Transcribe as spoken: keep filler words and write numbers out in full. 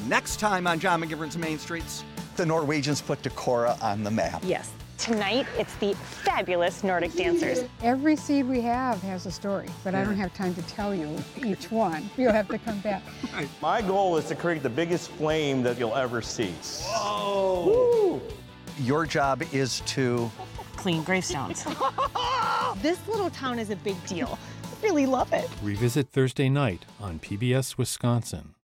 Next time on John McGivern's Main Streets. The Norwegians put Decorah on the map. Yes. Tonight, it's the fabulous Nordic dancers. Every seed we have has a story, but I don't have time to tell you each one. You'll have to come back. My goal is to create the biggest flame that you'll ever see. Whoa! Woo! Your job is to Clean gravestones. This little town is a big deal. I really love it. Revisit Thursday night on P B S Wisconsin.